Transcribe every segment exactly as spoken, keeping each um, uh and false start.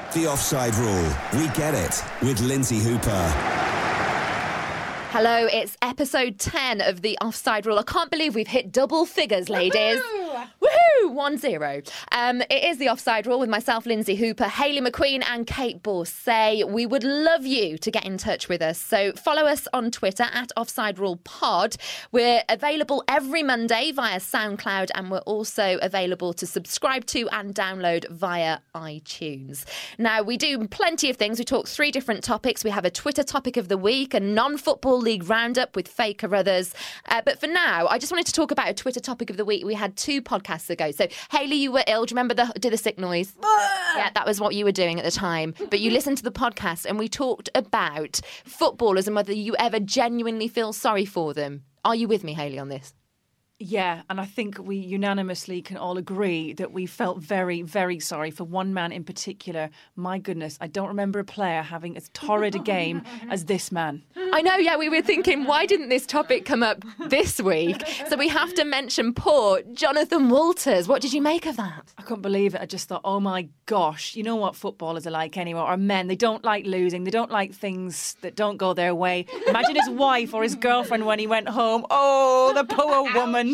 The Offside Rule. We get it. With Lindsay Hooper. Hello, it's episode ten of The Offside Rule. I can't believe we've hit double figures, ladies. Woohoo! One zero. Um, it is The Offside Rule with myself, Lindsay Hooper, Hayley McQueen and Kate Borsay. We would love you to get in touch with us. So follow us on Twitter at Offside Rule Pod. We're available every Monday via SoundCloud, and we're also available to subscribe to and download via iTunes. Now, we do plenty of things. We talk three different topics. We have a Twitter topic of the week, a non-football league roundup with Faye Carruthers. Uh, but for now, I just wanted to talk about a Twitter topic of the week we had two podcasts ago. So, Hayley, you were ill. Do you remember the do the sick noise? Yeah, that was what you were doing at the time. But you listened to the podcast and we talked about footballers and whether you ever genuinely feel sorry for them. Are you with me, Hayley, on this? Yeah, and I think we unanimously can all agree that we felt very, very sorry for one man in particular. My goodness, I don't remember a player having as torrid a game as this man. I know, yeah, we were thinking, why didn't this topic come up this week? So we have to mention poor Jonathan Walters. What did you make of that? I couldn't believe it. I just thought, oh my gosh, you know what footballers are like anyway, or men. They don't like losing. They don't like things that don't go their way. Imagine his wife or his girlfriend when he went home. Oh, the poor woman.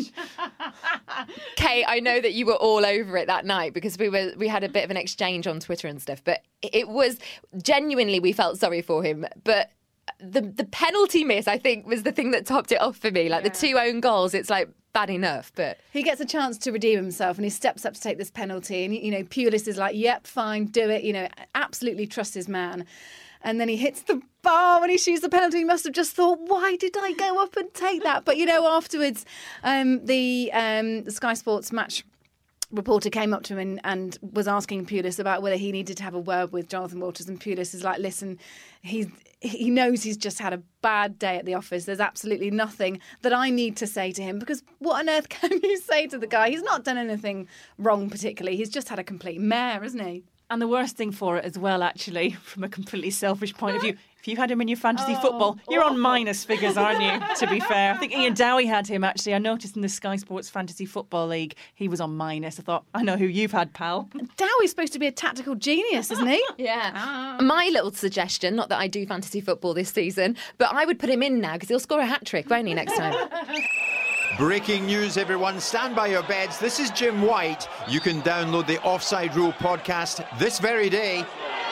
Kate, I know that you were all over it that night because we were we had a bit of an exchange on Twitter and stuff, but it was genuinely, we felt sorry for him. But the the penalty miss, I think, was the thing that topped it off for me. Like yeah. The two own goals, it's like bad enough, but he gets a chance to redeem himself and he steps up to take this penalty, and you know Pulis is like, yep, fine, do it, you know, absolutely trust his man. And then he hits the bar when he shoots the penalty. He must have just thought, why did I go up and take that? But, you know, afterwards, um, the, um, the Sky Sports match reporter came up to him and, and was asking Pulis about whether he needed to have a word with Jonathan Walters. And Pulis is like, listen, he's, he knows he's just had a bad day at the office. There's absolutely nothing that I need to say to him, because what on earth can you say to the guy? He's not done anything wrong particularly. He's just had a complete mare, isn't he? And the worst thing for it as well, actually, from a completely selfish point of view, if you had him in your fantasy oh, football, you're on minus figures, aren't you, to be fair? I think Ian Dowie had him, actually. I noticed in the Sky Sports Fantasy Football League, he was on minus. I thought, I know who you've had, pal. Dowie's supposed to be a tactical genius, isn't he? Yeah. Ah. My little suggestion, not that I do fantasy football this season, but I would put him in now because he'll score a hat-trick, won't he, next time? Breaking news, everyone. Stand by your beds. This is Jim White. You can download the Offside Rule podcast this very day.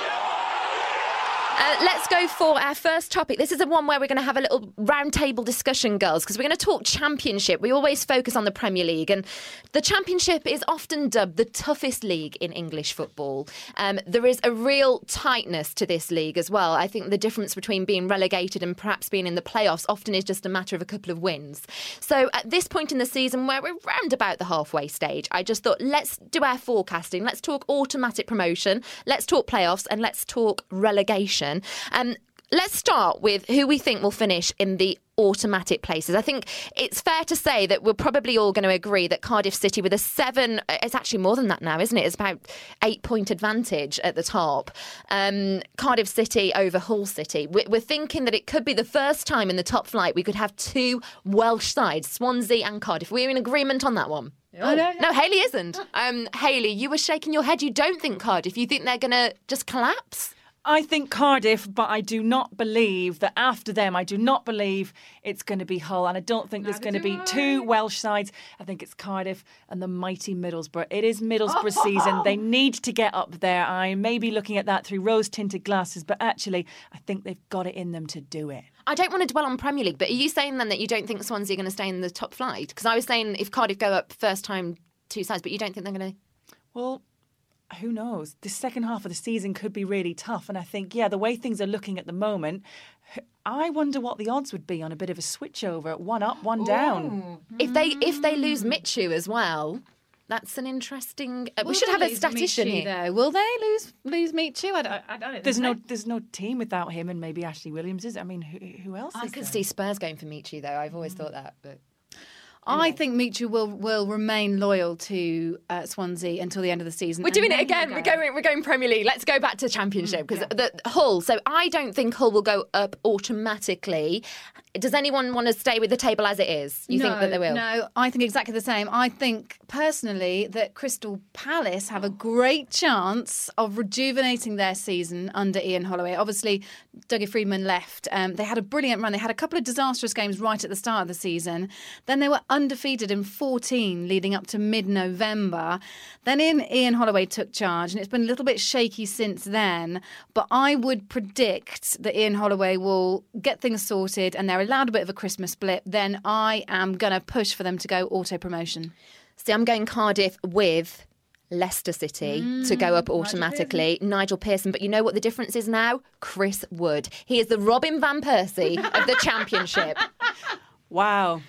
Uh, let's go for our first topic. This is the one where we're going to have a little roundtable discussion, girls, because we're going to talk Championship. We always focus on the Premier League, and the Championship is often dubbed the toughest league in English football. Um, there is a real tightness to this league as well. I think the difference between being relegated and perhaps being in the playoffs often is just a matter of a couple of wins. So at this point in the season, where we're round about the halfway stage, I just thought, let's do our forecasting. Let's talk automatic promotion. Let's talk playoffs, and let's talk relegation. Um, let's start with who we think will finish in the automatic places. I think it's fair to say that we're probably all going to agree that Cardiff City, with a seven, it's actually more than that now, isn't it? It's about eight point advantage at the top. Um, Cardiff City over Hull City. We're thinking that it could be the first time in the top flight we could have two Welsh sides, Swansea and Cardiff. We're in agreement on that one. Oh, no, no, Hayley isn't. Um, Hayley, you were shaking your head. You don't think Cardiff. You think they're going to just collapse? I think Cardiff, but I do not believe that after them, I do not believe it's going to be Hull. And I don't think there's going to be two Welsh sides. I think it's Cardiff and the mighty Middlesbrough. It is Middlesbrough oh. season. They need to get up there. I may be looking at that through rose-tinted glasses, but actually, I think they've got it in them to do it. I don't want to dwell on Premier League, but are you saying then that you don't think Swansea are going to stay in the top flight? Because I was saying if Cardiff go up first time, two sides, but you don't think they're going to... Well... who knows? The second half of the season could be really tough. And I think, yeah, the way things are looking at the moment, I wonder what the odds would be on a bit of a switchover. One up, one down. If they if they lose Michu as well, that's an interesting... Uh, we should have a statistician Michu, here. Though? Will they lose lose Michu? I don't, I don't there's no they? There's no team without him, and maybe Ashley Williams is. I mean, who, who else I is could there? see Spurs going for Michu, though. I've always mm. thought that, but... I think Michu will will remain loyal to uh, Swansea until the end of the season. We're and doing it then again. he'll We're go. going. We're going Premier League. Let's go back to Championship because the Hull. So I don't think Hull will go up automatically. Does anyone want to stay with the table as it is? You no, think that they will? No, I think exactly the same. I think personally that Crystal Palace have a great chance of rejuvenating their season under Ian Holloway. Obviously, Dougie Freedman left. Um, they had a brilliant run. They had a couple of disastrous games right at the start of the season. Then they were undefeated in fourteen leading up to mid-November. Then Ian, Ian Holloway took charge, and it's been a little bit shaky since then. But I would predict that Ian Holloway will get things sorted and they're allowed a bit of a Christmas blip. Then I am going to push for them to go auto-promotion. See, I'm going Cardiff with Leicester City mm, to go up automatically. Nigel Pearson. Nigel Pearson. But you know what the difference is now? Chris Wood. He is the Robin Van Persie of the Championship. Wow.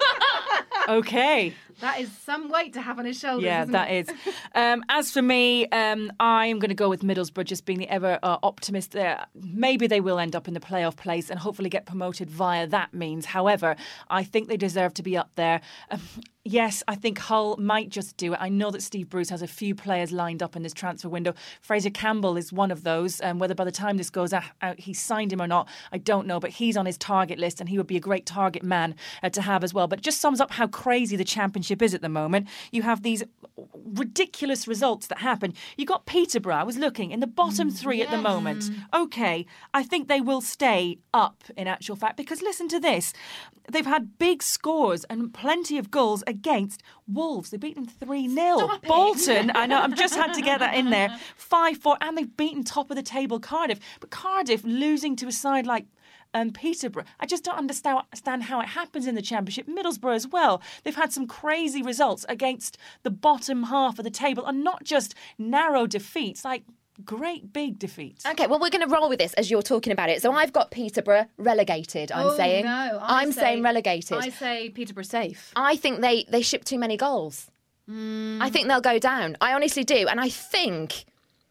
Okay. That is some weight to have on his shoulders. Yeah, isn't that it? is. Um, as for me, um, I'm going to go with Middlesbrough, just being the ever uh, optimist there. Maybe they will end up in the playoff place and hopefully get promoted via that means. However, I think they deserve to be up there. Um, yes, I think Hull might just do it. I know that Steve Bruce has a few players lined up in this transfer window. Fraser Campbell is one of those. And um, whether by the time this goes out, he signed him or not, I don't know. But he's on his target list and he would be a great target man uh, to have as well. But it just sums up how crazy the Championship is at the moment. You have these ridiculous results that happen. You got Peterborough, I was looking, in the bottom three yes. at the moment. Okay, I think they will stay up in actual fact because listen to this. They've had big scores and plenty of goals against Wolves. They beat them three nil. Bolton, I know, I've just had to get that in there. five four, and they've beaten top of the table Cardiff. But Cardiff losing to a side like Um, Peterborough. I just don't understand how it happens in the Championship. Middlesbrough as well. They've had some crazy results against the bottom half of the table and not just narrow defeats, like great big defeats. Okay, well, we're going to roll with this as you're talking about it. So I've got Peterborough relegated, I'm oh, saying. No, I I'm say, saying relegated. I say Peterborough safe. I think they, they ship too many goals. Mm. I think they'll go down. I honestly do. And I think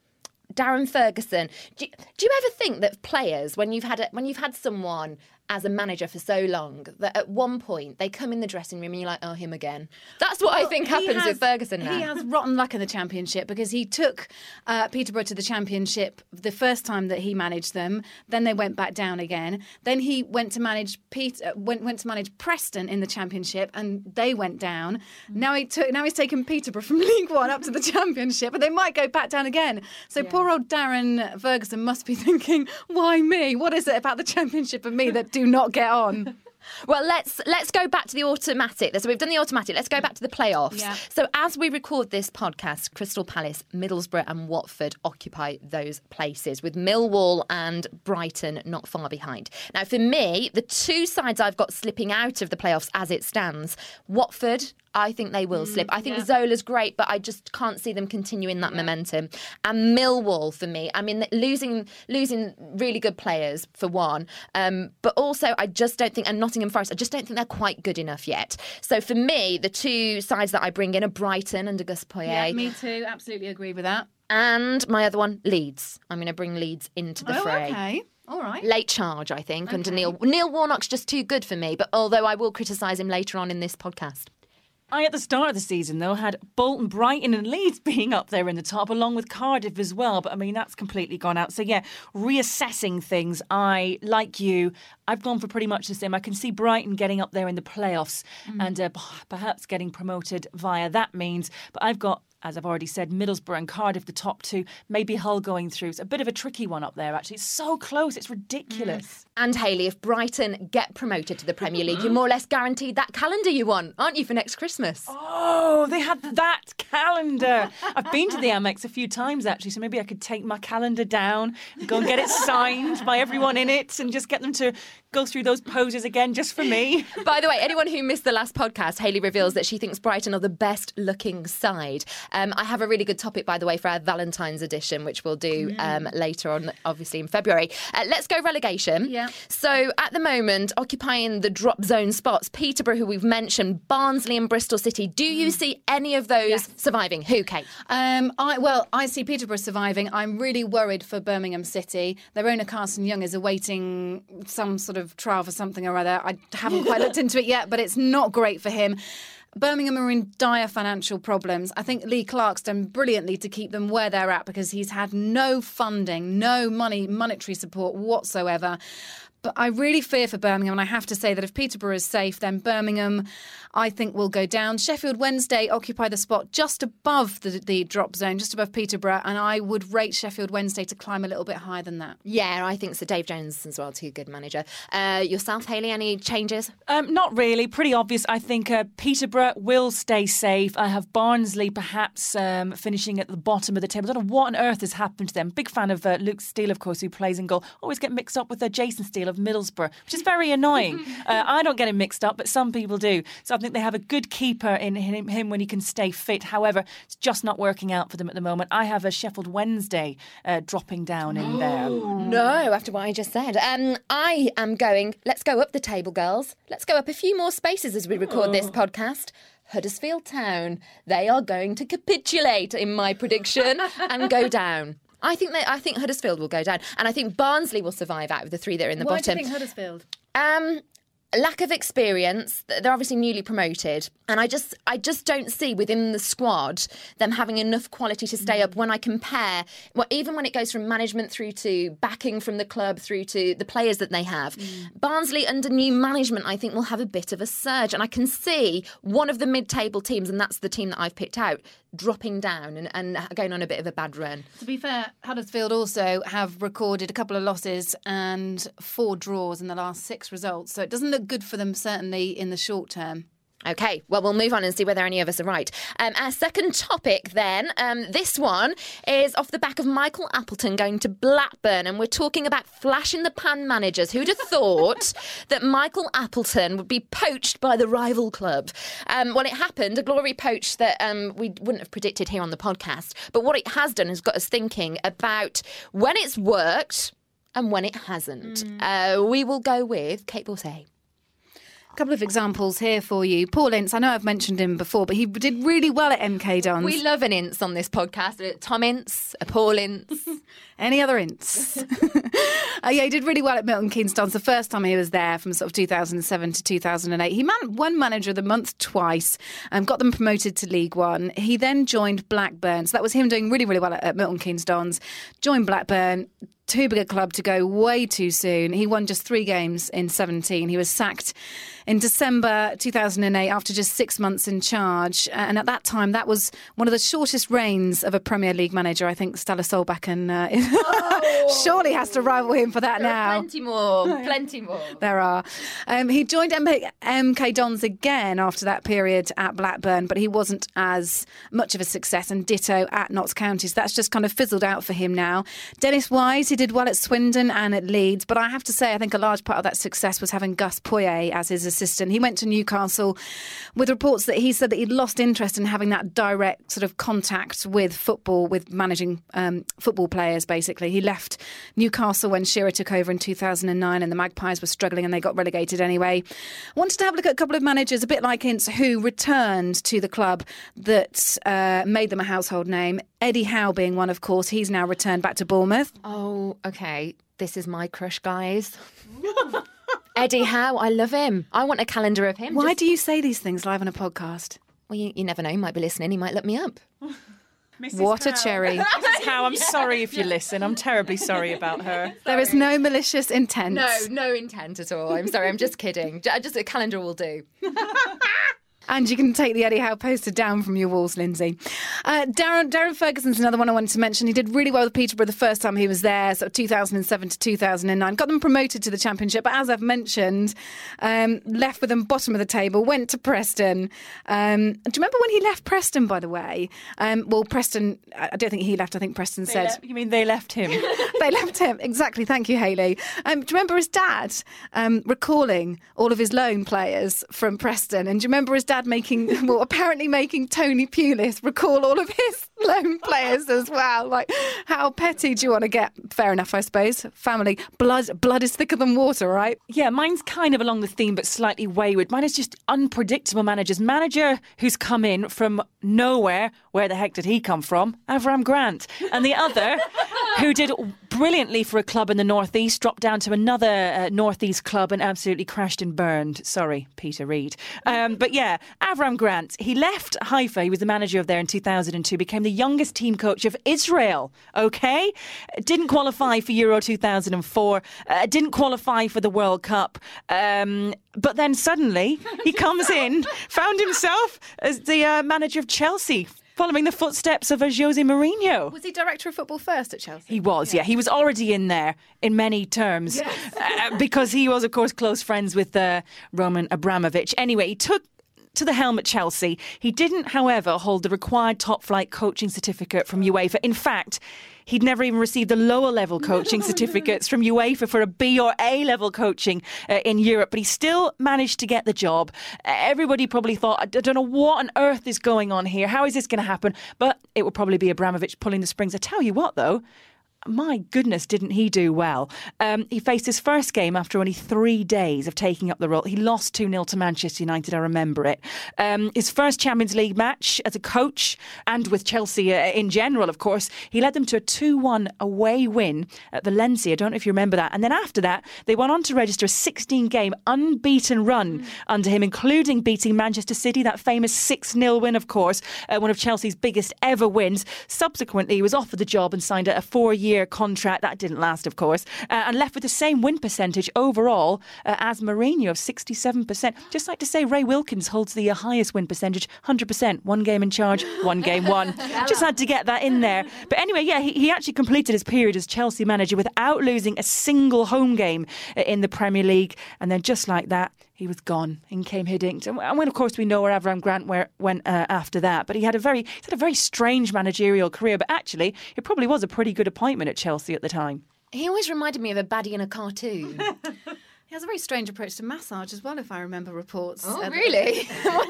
Darren Ferguson. Do you, do you ever think that players, when you've had a, when you've had someone as a manager for so long, that at one point they come in the dressing room and you're like, oh, him again? That's what well, I think happens has, with Ferguson now. He has rotten luck in the Championship because he took uh, Peterborough to the Championship the first time that he managed them. Then they went back down again. Then he went to manage Pete, uh, went went to manage Preston in the Championship, and they went down. Mm. Now he took now he's taken Peterborough from League One up to the Championship, but they might go back down again. So yeah. Poor old Darren Ferguson must be thinking, why me? What is it about the Championship and me that do not get on? Well, let's let's go back to the automatic. So we've done the automatic. Let's go back to the playoffs. Yeah. So as we record this podcast, Crystal Palace, Middlesbrough and Watford occupy those places, with Millwall and Brighton not far behind. Now, for me, the two sides I've got slipping out of the playoffs as it stands, Watford, I think they will mm, slip. I think yeah. Zola's great, but I just can't see them continuing that yeah. momentum. And Millwall, for me, I mean, losing losing really good players, for one, um, but also I just don't think, and Nottingham Forest, I just don't think they're quite good enough yet. So for me, the two sides that I bring in are Brighton under Gus Poyet. Yeah, me too. Absolutely agree with that. And my other one, Leeds. I'm going to bring Leeds into the oh, fray. Okay. All right. Late charge, I think, okay. under Neil. Neil Warnock's just too good for me, but although I will criticise him later on in this podcast. I, at the start of the season, though, had Bolton, Brighton and Leeds being up there in the top, along with Cardiff as well. But, I mean, that's completely gone out. So, yeah, reassessing things. I, like you, I've gone for pretty much the same. I can see Brighton getting up there in the playoffs mm. and uh, perhaps getting promoted via that means. But I've got, as I've already said, Middlesbrough and Cardiff, the top two, maybe Hull going through. It's a bit of a tricky one up there, actually. It's so close. It's ridiculous. Mm. And, Hayley, if Brighton get promoted to the Premier League, you're more or less guaranteed that calendar you want, aren't you, for next Christmas? Oh, they had that calendar. I've been to the Amex a few times, actually, so maybe I could take my calendar down and go and get it signed by everyone in it and just get them to go through those poses again just for me. By the way, anyone who missed the last podcast, Hayley reveals that she thinks Brighton are the best looking side. Um, I have a really good topic, by the way, for our Valentine's edition, which we'll do um, later on, obviously in February. Uh, let's go relegation. Yeah. So at the moment, occupying the drop zone spots, Peterborough, who we've mentioned, Barnsley and Bristol City. Do you mm. see any of those yes. surviving? Who, Kate? Um, I, well, I see Peterborough surviving. I'm really worried for Birmingham City. Their owner, Carson Young, is awaiting some sort of of trial for something or other. I haven't quite looked into it yet, but it's not great for him. Birmingham are in dire financial problems. I think Lee Clark's done brilliantly to keep them where they're at because he's had no funding, no money, monetary support whatsoever. But I really fear for Birmingham, and I have to say that if Peterborough is safe, then Birmingham, I think, will go down. Sheffield Wednesday occupy the spot just above the, the drop zone, just above Peterborough, and I would rate Sheffield Wednesday to climb a little bit higher than that. Yeah, I think so. Dave Jones as well, too good manager. Uh, yourself, Hayley, any changes? Um, not really. Pretty obvious. I think uh, Peterborough will stay safe. I have Barnsley perhaps um, finishing at the bottom of the table. I don't know what on earth has happened to them. Big fan of uh, Luke Steele, of course, who plays in goal. Always get mixed up with uh, Jason Steele of Middlesbrough, which is very annoying. uh, I don't get him mixed up, but some people do. So I think they have a good keeper in him, him when he can stay fit. However, it's just not working out for them at the moment. I have a Sheffield Wednesday uh, dropping down in there. No, after what I just said. Um, I am going, let's go up the table, girls. Let's go up a few more spaces as we record oh. this podcast. Huddersfield Town. They are going to capitulate, in my prediction, and go down. I think they, I think Huddersfield will go down, and I think Barnsley will survive out of the three that are in the Why bottom. Why do you think Huddersfield? Um, lack of experience. They're obviously newly promoted, and I just, I just don't see within the squad them having enough quality to stay up. When I compare, well, even when it goes from management through to backing from the club through to the players that they have, mm. Barnsley under new management, I think will have a bit of a surge, and I can see one of the mid-table teams, and that's the team that I've picked out, dropping down and, and going on a bit of a bad run. To be fair, Huddersfield also have recorded a couple of losses and four draws in the last six results, so it doesn't look good for them, certainly in the short term. OK, well, we'll move on and see whether any of us are right. Um, our second topic then, um, this one is off the back of Michael Appleton going to Blackburn, and we're talking about flash-in-the-pan managers. Who'd have thought that Michael Appleton would be poached by the rival club? Um, well, it happened, a glory poach that um, we wouldn't have predicted here on the podcast, but what it has done is got us thinking about when it's worked and when it hasn't. Mm. Uh, we will go with Kate Borsay. A couple of examples here for you. Paul Ince, I know I've mentioned him before, but he did really well at M K Dons. We love an Ince on this podcast. Tom Ince, a Paul Ince. Any other Ince? uh, yeah, he did really well at Milton Keynes Dons the first time he was there, from sort of two thousand seven to two thousand eight. He man- won Manager of the Month twice and got them promoted to League One. He then joined Blackburn. So that was him doing really, really well at, at Milton Keynes Dons. Joined Blackburn. Too big a club to go way too soon. He won just three games in seventeen. He was sacked in December two thousand eight after just six months in charge. And at that time, that was one of the shortest reigns of a Premier League manager. I think Stella Solbakken uh, oh. surely has to rival him for that there now. Are plenty more, plenty more. There are. Um, he joined M K Dons again after that period at Blackburn, but he wasn't as much of a success, and ditto at Notts County. So that's just kind of fizzled out for him now. Dennis Wise, he did well at Swindon and at Leeds, but I have to say I think a large part of that success was having Gus Poyet as his assistant. He went to Newcastle with reports that he said that he'd lost interest in having that direct sort of contact with football, with managing um, football players, basically. He left Newcastle when Shearer took over in two thousand nine, and the Magpies were struggling and they got relegated anyway. Wanted to have a look at a couple of managers, a bit like Ince, who returned to the club that uh, made them a household name. Eddie Howe being one, of course. He's now returned back to Bournemouth. Oh, OK. This is my crush, guys. Eddie Howe, I love him. I want a calendar of him. Why Just... do you say these things live on a podcast? Well, you, you never know. He might be listening. He might look me up. Missus What Howe. A cherry. Missus Howe, I'm sorry if you listen. I'm terribly sorry about her. Sorry. There is no malicious intent. No, no intent at all. I'm sorry. I'm just kidding. Just a calendar will do. And you can take the Eddie Howe poster down from your walls, Lindsay. Uh, Darren, Darren Ferguson's another one I wanted to mention. He did really well with Peterborough the first time he was there, sort of two thousand seven to two thousand nine. Got them promoted to the Championship, but as I've mentioned, um, left with them bottom of the table, went to Preston. Um, do you remember when he left Preston, by the way? Um, well, Preston, I don't think he left. I think Preston they said... Le- you mean they left him? They left him. Exactly. Thank you, Hayley. Um, do you remember his dad um, recalling all of his loan players from Preston? And do you remember his dad making... well, apparently making Tony Pulis recall all of his loan players as well. Like, how petty do you want to get? Fair enough, I suppose. Family. Blood blood is thicker than water, right? Yeah, mine's kind of along the theme, but slightly wayward. Mine is just unpredictable managers. Manager who's come in from nowhere. Where the heck did he come from? Avram Grant. And the other who did brilliantly for a club in the Northeast, dropped down to another uh, Northeast club and absolutely crashed and burned. Sorry, Peter Reid. Um, but yeah, Avram Grant, he left Haifa. He was the manager of there in two thousand two, became the youngest team coach of Israel, okay? Didn't qualify for Euro two thousand four, uh, didn't qualify for the World Cup. Um, but then suddenly he comes in, found himself as the uh, manager of Chelsea, following the footsteps of a Jose Mourinho. Was he director of football first at Chelsea? He was, yeah. yeah. He was already in there in many terms yes. uh, because he was, of course, close friends with uh, Roman Abramovich. Anyway, he took to the helm at Chelsea. He didn't, however, hold the required top-flight coaching certificate from UEFA. In fact, he'd never even received the lower-level coaching no, certificates no. from UEFA for a B or A-level coaching uh, in Europe, but he still managed to get the job. Uh, everybody probably thought, I don't know what on earth is going on here. How is this going to happen? But it will probably be Abramovich pulling the strings. I tell you what, though, my goodness, didn't he do well? Um, he faced his first game after only three days of taking up the role. He lost two nil to Manchester United, I remember it. Um, his first Champions League match as a coach and with Chelsea uh, in general, of course, he led them to a two one away win at Valencia. I don't know if you remember that. And then after that, they went on to register a sixteen-game unbeaten run mm. under him, including beating Manchester City, that famous six nil win, of course, uh, one of Chelsea's biggest ever wins. Subsequently, he was offered the job and signed a four-year contract. That didn't last, of course, uh, and left with the same win percentage overall uh, as Mourinho of sixty-seven percent. Just like to say Ray Wilkins holds the uh, highest win percentage, one hundred percent. One game in charge, one game won. Just had to get that in there. But anyway, yeah, he, he actually completed his period as Chelsea manager without losing a single home game uh, in the Premier League. And then just like that, he was gone. In came Hiddink. And when, of course, we know where Avram Grant where, went uh, after that. But he had a very, he had a very strange managerial career. But actually, it probably was a pretty good appointment at Chelsea at the time. He always reminded me of a baddie in a cartoon. He has a very strange approach to massage as well, if I remember reports. Oh, uh, really?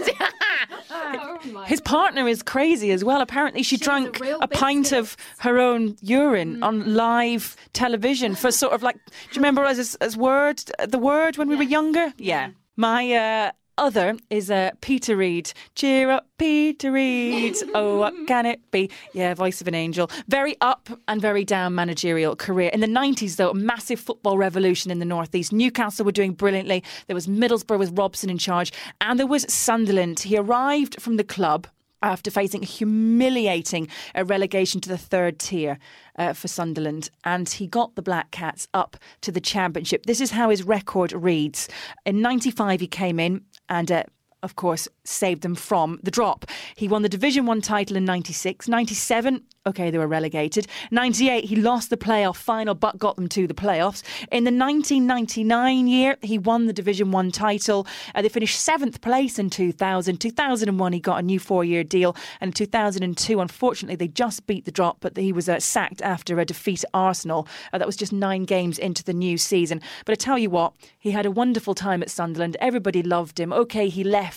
oh, His partner is crazy as well. Apparently she, she drank a, a pint of her own urine mm. on live television for sort of like, do you remember as, as word, the word when we yeah. were younger? Yeah. yeah. My uh, other is uh, Peter Reid. Cheer up, Peter Reid. Oh, what can it be? Yeah, voice of an angel. Very up and very down managerial career. In the nineties, though, a massive football revolution in the Northeast. Newcastle were doing brilliantly. There was Middlesbrough with Robson in charge. And there was Sunderland. He arrived from the club after facing humiliating a relegation to the third tier uh, for Sunderland. And he got the Black Cats up to the Championship. This is how his record reads. In ninety-five, he came in and... Uh, of course, saved them from the drop. He won the Division One title in ninety-six. ninety-seven, OK, they were relegated. ninety-eight, he lost the playoff final but got them to the playoffs. In the nineteen ninety-nine year, he won the Division One title. Uh, they finished seventh place in two thousand. two thousand one, he got a new four-year deal. And in two thousand two, unfortunately, they just beat the drop, but he was uh, sacked after a defeat at Arsenal. Uh, that was just nine games into the new season. But I tell you what, he had a wonderful time at Sunderland. Everybody loved him. OK, he left.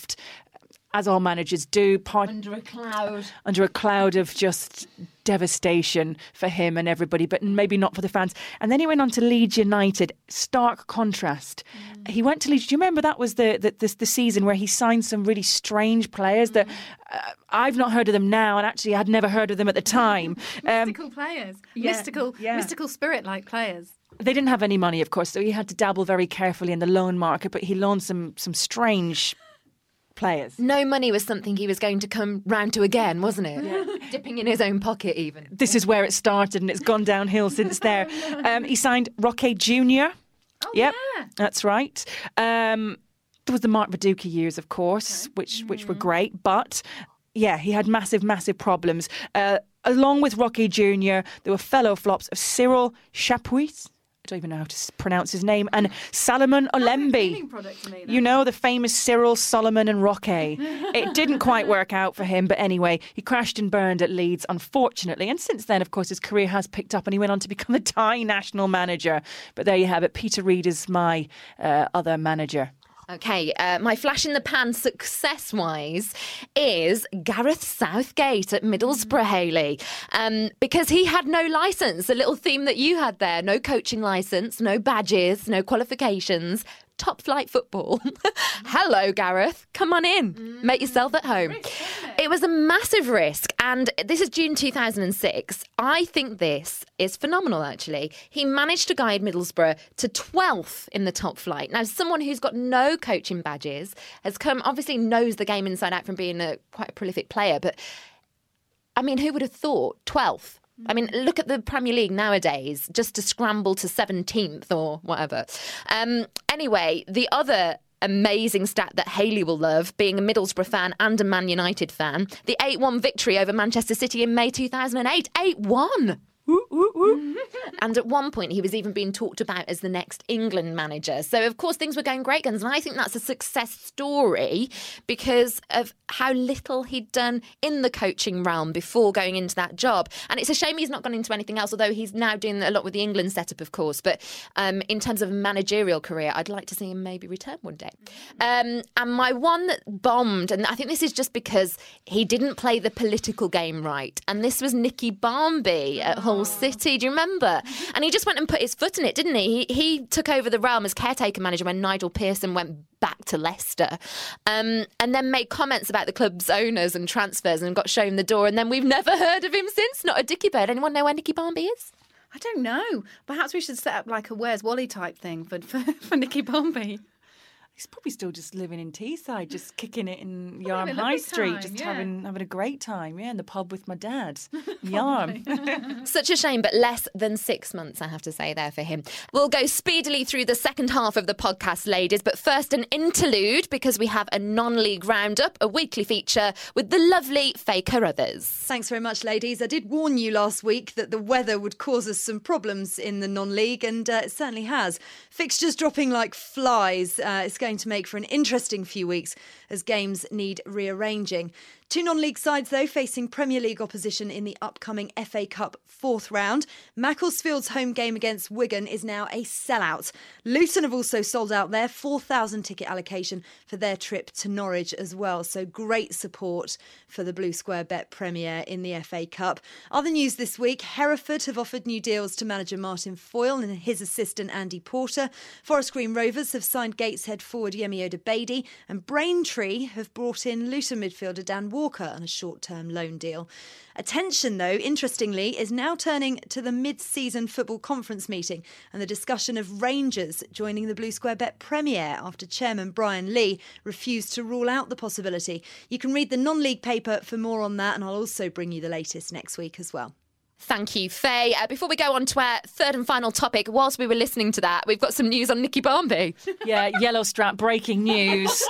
As all managers do, part, under a cloud, under a cloud of just devastation for him and everybody, but maybe not for the fans. And then he went on to Leeds United. Stark contrast. Mm. He went to Leeds. Do you remember that was the the, the the season where he signed some really strange players mm. that uh, I've not heard of them now, and actually I'd never heard of them at the time. Um, mystical players, yeah. mystical, yeah. mystical spirit-like players. They didn't have any money, of course, so he had to dabble very carefully in the loan market. But he loaned some some strange players. No money was something he was going to come round to again, wasn't it? Yeah. Dipping in his own pocket even. This is where it started and it's gone downhill since there. Um, he signed Roque Junior Oh, yep, yeah. That's right. Um, there was the Mark Viduka years, of course, okay. which which were great. But, yeah, he had massive, massive problems. Uh, along with Roque Junior, there were fellow flops of Cyril Chapuis. I don't even know how to pronounce his name, and Salomon Olembe. Me, you know, the famous Cyril, Solomon and Roque. It didn't quite work out for him, but anyway, he crashed and burned at Leeds, unfortunately. And since then, of course, his career has picked up and he went on to become a Thai national manager. But there you have it. Peter Reid is my uh, other manager. OK, uh, my flash in the pan success-wise is Gareth Southgate at Middlesbrough, Hayley. Um, because he had no licence, a little theme that you had there. No coaching licence, no badges, no qualifications, top flight football. Hello, Gareth. Come on in. Mm. Make yourself at home. Risk, it? it was a massive risk. And this is June two thousand six. I think this is phenomenal, actually. He managed to guide Middlesbrough to twelfth in the top flight. Now, someone who's got no coaching badges has come, obviously knows the game inside out from being a quite a prolific player. But, I mean, who would have thought twelfth? I mean, look at the Premier League nowadays, just to scramble to seventeenth or whatever. Um, anyway, the other amazing stat that Hayley will love, being a Middlesbrough fan and a Man United fan, the eight one victory over Manchester City in May two thousand eight. eight one! Woo, woo, woo. And at one point, he was even being talked about as the next England manager. So, of course, things were going great guns. And I think that's a success story because of how little he'd done in the coaching realm before going into that job. And it's a shame he's not gone into anything else, although he's now doing a lot with the England setup, of course. But um, in terms of a managerial career, I'd like to see him maybe return one day. Um, and my one that bombed, and I think this is just because he didn't play the political game right. And this was Nicky Barmby at Hull City. Do you remember? And he just went and put his foot in it, didn't he? He, he took over the realm as caretaker manager when Nigel Pearson went back to Leicester, um, and then made comments about the club's owners and transfers and got shown the door. And then we've never heard of him since. Not a dicky bird. Anyone know where Nicky Barmby is? I don't know. Perhaps we should set up like a Where's Wally type thing for for, for Nicky Barmby. He's probably still just living in Teesside, just kicking it in Yarm High Street, time, just yeah. having having a great time, yeah, in the pub with my dad. Yarm. Such a shame, but less than six months, I have to say, there for him. We'll go speedily through the second half of the podcast, ladies, but first an interlude because we have a non-league roundup, a weekly feature with the lovely Faye Carruthers. Thanks very much, ladies. I did warn you last week that the weather would cause us some problems in the non-league, and uh, it certainly has. Fixtures dropping like flies. Uh, it's going to make for an interesting few weeks as games need rearranging. Two non-league sides, though, facing Premier League opposition in the upcoming F A Cup fourth round. Macclesfield's home game against Wigan is now a sellout. Luton have also sold out their four thousand ticket allocation for their trip to Norwich as well. So great support for the Blue Square Bet premiere in the F A Cup. Other news this week, Hereford have offered new deals to manager Martin Foyle and his assistant Andy Porter. Forest Green Rovers have signed Gateshead forward Yemi Odubeidi, and Braintree have brought in Luton midfielder Dan Walker on a short-term loan deal. Attention, though, interestingly, is now turning to the mid-season football conference meeting and the discussion of Rangers joining the Blue Square Bet premiere after Chairman Brian Lee refused to rule out the possibility. You can read the non-league paper for more on that, and I'll also bring you the latest next week as well. Thank you, Faye. Uh, before we go on to our third and final topic, whilst we were listening to that, we've got some news on Nicky Barmby. Yeah, Yellow Strap breaking news.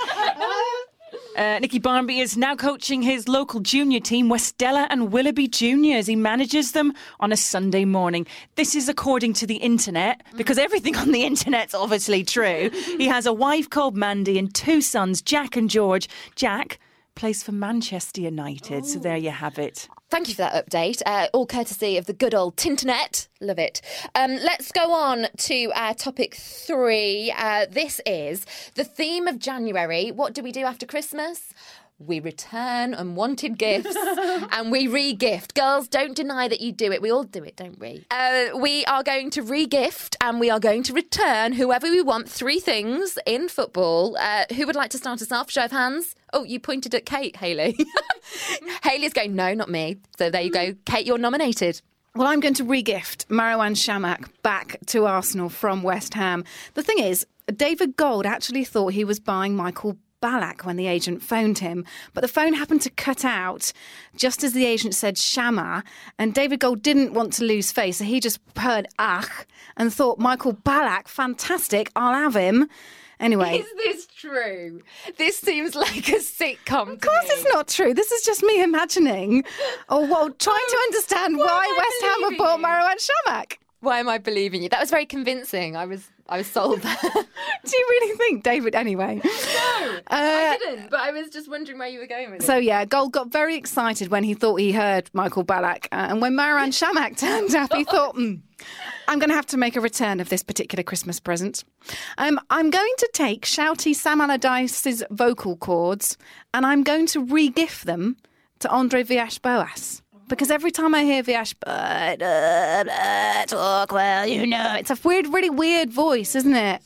Uh, Nicky Barmby is now coaching his local junior team, Westella and Willoughby Juniors. He manages them on a Sunday morning. This is according to the internet, because everything on the internet's obviously true. He has a wife called Mandy and two sons, Jack and George. Jack plays for Manchester United, oh. So there you have it. Thank you for that update, uh, all courtesy of the good old Tinternet. Love it. Um, let's go on to our topic three. Uh, this is the theme of January. What do we do after Christmas? We return unwanted gifts and we re-gift. Girls, don't deny that you do it. We all do it, don't we? Uh, we are going to re-gift and we are going to return whoever we want three things in football. Uh, who would like to start us off? Show of hands. Oh, you pointed at Kate, Hayley. Hayley's going, no, not me. So there you go. Kate, you're nominated. Well, I'm going to re-gift Marouane Chamakh back to Arsenal from West Ham. The thing is, David Gold actually thought he was buying Michael Ballack when the agent phoned him, but the phone happened to cut out just as the agent said Shama, and David Gold didn't want to lose face, so he just heard Ach and thought, Michael Ballack, fantastic, I'll have him. Anyway. Is this true? This seems like a sitcom. Of course it's not true. This is just me imagining. Or well, trying to understand why, why West Ham have bought Marouane Chamakh. Why am I believing you? That was very convincing. I was I was sold there. Do you really think, David? Anyway. No, uh, I didn't, but I was just wondering where you were going with it. So, yeah, Gold got very excited when he thought he heard Michael Ballack. Uh, and when Marouane Chamakh turned up, he thought, hmm, I'm going to have to make a return of this particular Christmas present. Um, I'm going to take shouty Sam Allardyce's vocal cords and I'm going to re-gift them to Andre Villas-Boas. Because every time I hear Viash, talk well, you know, it's a weird, really weird voice, isn't it?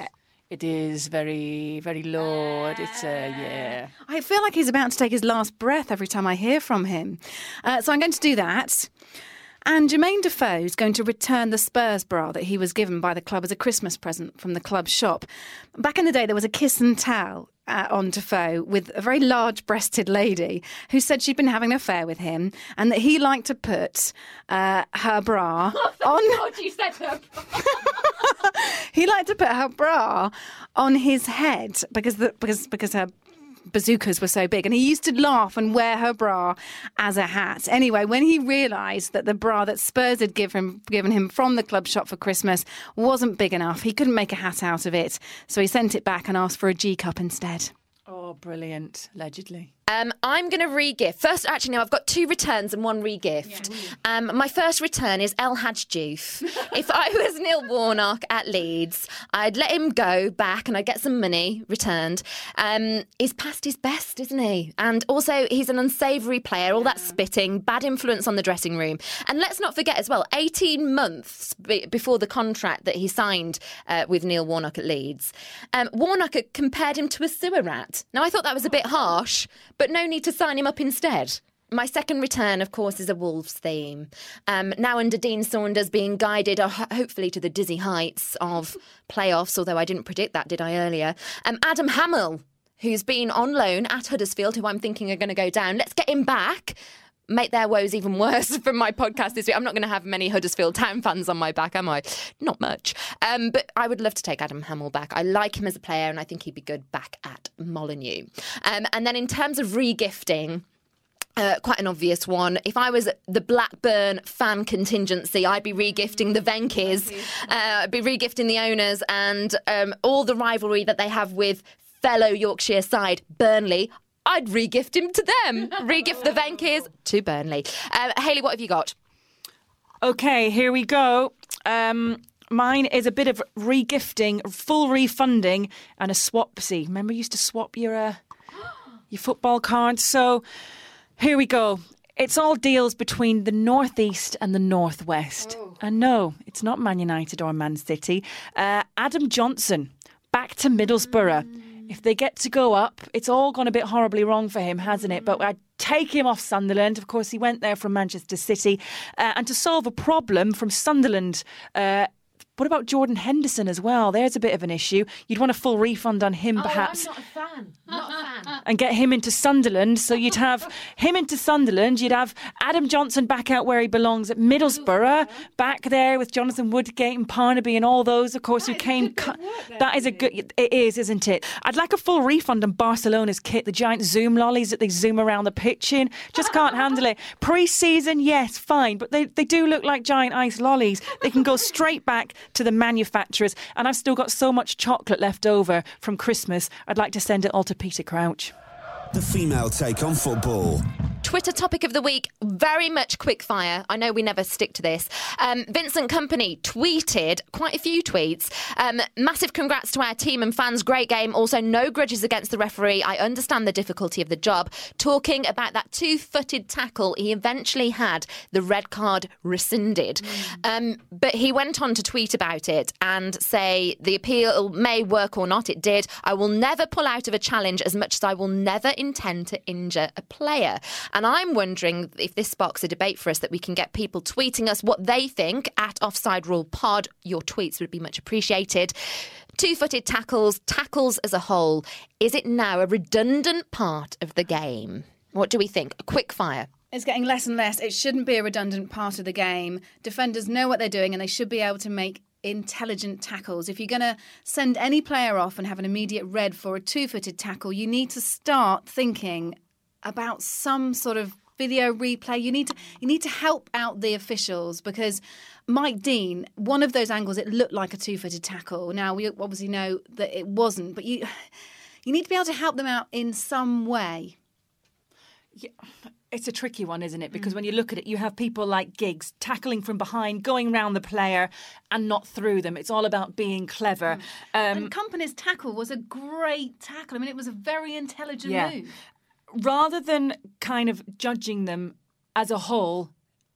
It is very, very low. It's, uh, yeah. I feel like he's about to take his last breath every time I hear from him. Uh, so I'm going to do that. And Jermaine Defoe is going to return the Spurs bra that he was given by the club as a Christmas present from the club shop. Back in the day, there was a kiss and tell uh, on Defoe with a very large-breasted lady who said she'd been having an affair with him and that he liked to put uh, her bra on... God, you said her He liked to put her bra on his head because the, because because her bazookas were so big, and he used to laugh and wear her bra as a hat. Anyway, when he realised that the bra that Spurs had given given him from the club shop for Christmas wasn't big enough, he couldn't make a hat out of it, so he sent it back and asked for a G cup instead. Oh, brilliant. Allegedly. Um, I'm going to re-gift. First, actually, no, I've got two returns and one re-gift. Yeah. Um, my first return is El Hadj Diouf. If I was Neil Warnock at Leeds, I'd let him go back and I'd get some money returned. Um, he's past his best, isn't he? And also, he's an unsavoury player, all that spitting, bad influence on the dressing room. And let's not forget as well, eighteen months be- before the contract that he signed uh, with Neil Warnock at Leeds, um, Warnock had compared him to a sewer rat. Now, I thought that was a bit harsh, but no need to sign him up instead. My second return, of course, is a Wolves theme. Um, now under Dean Saunders being guided, uh, hopefully, to the dizzy heights of playoffs, although I didn't predict that, did I, earlier? Um, Adam Hamill, who's been on loan at Huddersfield, who I'm thinking are going to go down. Let's get him back. Make their woes even worse from my podcast this week. I'm not going to have many Huddersfield Town fans on my back, am I? Not much. Um, but I would love to take Adam Hamill back. I like him as a player and I think he'd be good back at Molineux. Um, and then in terms of re-gifting, Uh, quite an obvious one. If I was the Blackburn fan contingency, I'd be re-gifting the Venkies. Uh, I'd be re-gifting the owners and um, all the rivalry that they have with fellow Yorkshire side, Burnley. I'd re-gift him to them. Re-gift the Venkies to Burnley. Uh, Hayley, what have you got? Okay, here we go. Um, mine is a bit of re-gifting, full refunding, and a swapsy. Remember, you used to swap your uh, your football cards. So here we go. It's all deals between the Northeast and the Northwest. Oh. And no, it's not Man United or Man City. Uh, Adam Johnson, back to Middlesbrough. Mm. If they get to go up, it's all gone a bit horribly wrong for him, hasn't it? But I'd take him off Sunderland. Of course, he went there from Manchester City. Uh, and to solve a problem from Sunderland, uh, what about Jordan Henderson as well? There's a bit of an issue. You'd want a full refund on him, oh, perhaps. I'm not a fan. Not a fan. And get him into Sunderland. So you'd have him into Sunderland. You'd have Adam Johnson back out where he belongs at Middlesbrough, back there with Jonathan Woodgate and Parnaby and all those, of course, that who came. Cu- that is a good. It is, isn't it? I'd like a full refund on Barcelona's kit, the giant zoom lollies that they zoom around the pitch in. Just can't handle it. Pre-season, yes, fine, but they they do look like giant ice lollies. They can go straight back to the manufacturers, and I've still got so much chocolate left over from Christmas. I'd like to send it all to Peter Crouch. The female take on football. Twitter topic of the week, very much quickfire. I know we never stick to this. Um, Vincent Kompany tweeted quite a few tweets. Um, massive congrats to our team and fans. Great game. Also, no grudges against the referee. I understand the difficulty of the job. Talking about that two-footed tackle, he eventually had the red card rescinded. Mm. Um, but he went on to tweet about it and say the appeal may work or not. It did. I will never pull out of a challenge as much as I will never intend to injure a player. And I'm wondering if this sparks a debate for us that we can get people tweeting us what they think at Offside Rule Pod. Your tweets would be much appreciated. Two-footed tackles, tackles as a whole. Is it now a redundant part of the game? What do we think? A quick fire. It's getting less and less. It shouldn't be a redundant part of the game. Defenders know what they're doing and they should be able to make intelligent tackles. If you're going to send any player off and have an immediate red for a two-footed tackle, you need to start thinking about some sort of video replay. You need to you need to help out the officials, because Mike Dean, one of those angles, it looked like a two-footed tackle. Now, we obviously know that it wasn't, but you you need to be able to help them out in some way. Yeah. It's a tricky one, isn't it? Because mm. when you look at it, you have people like Giggs tackling from behind, going round the player and not through them. It's all about being clever. Mm. Um, and Kompany's tackle was a great tackle. I mean, it was a very intelligent yeah. move. Rather than kind of judging them as a whole,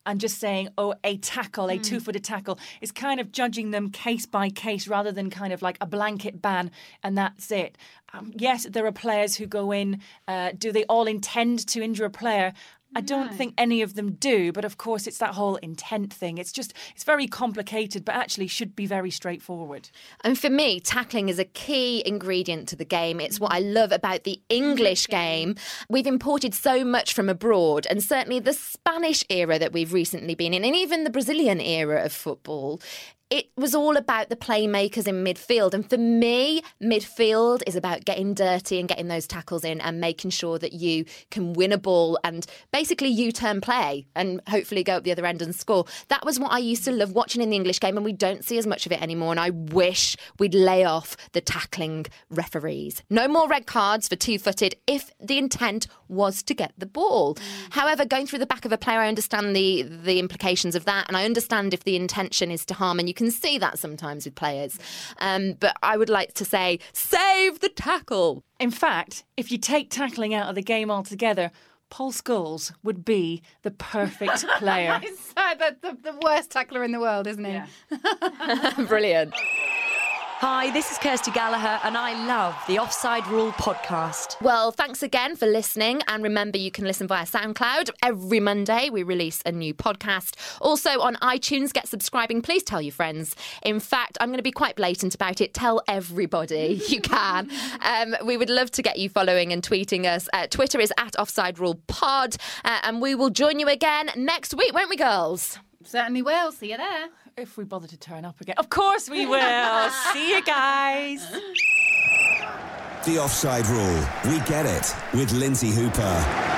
and just saying, oh, a tackle, a mm. two-footed tackle, is kind of judging them case by case rather than kind of like a blanket ban and that's it. Um, yes, there are players who go in. Uh, do they all intend to injure a player? I don't no. think any of them do, but of course it's that whole intent thing. It's just, it's very complicated, but actually should be very straightforward. And for me, tackling is a key ingredient to the game. It's what I love about the English game. We've imported so much from abroad, and certainly the Spanish era that we've recently been in, and even the Brazilian era of football. It was all about the playmakers in midfield. And for me, midfield is about getting dirty and getting those tackles in and making sure that you can win a ball and basically U-turn play and hopefully go up the other end and score. That was what I used to love watching in the English game, and we don't see as much of it anymore. And I wish we'd lay off the tackling referees. No more red cards for two-footed if the intent was to get the ball. Mm. However, going through the back of a player, I understand the, the implications of that, and I understand if the intention is to harm, and you can see that sometimes with players. Um, but I would like to say, save the tackle. In fact, if you take tackling out of the game altogether, Paul Scholes would be the perfect player. He's so the, the, the worst tackler in the world, isn't he? Yeah. Brilliant. Hi, this is Kirsty Gallagher, and I love the Offside Rule podcast. Well, thanks again for listening. And remember, you can listen via SoundCloud. Every Monday, we release a new podcast. Also on iTunes, get subscribing. Please tell your friends. In fact, I'm going to be quite blatant about it. Tell everybody you can. Um, we would love to get you following and tweeting us. Uh, Twitter is at Offside Rule Pod. Uh, and we will join you again next week, won't we, girls? Certainly will. See you there. If we bother to turn up again. Of course we will. See you guys. The Offside Rule. We get it with Lindsay Hooper.